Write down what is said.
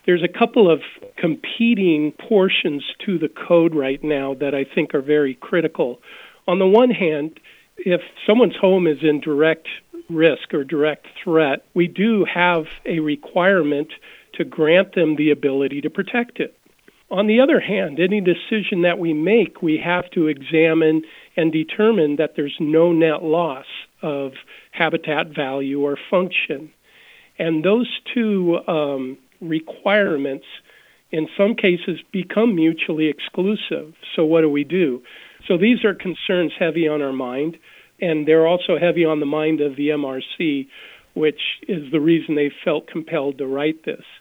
There's a couple of competing portions to the code right now that I think are very critical. On the one hand, if someone's home is in direct risk or direct threat, we do have a requirement to grant them the ability to protect it. On the other hand, any decision that we make, we have to examine and determine that there's no net loss of habitat value or function. And those two requirements, in some cases, become mutually exclusive. So what do? So these are concerns heavy on our mind, and they're also heavy on the mind of the MRC, which is the reason they felt compelled to write this.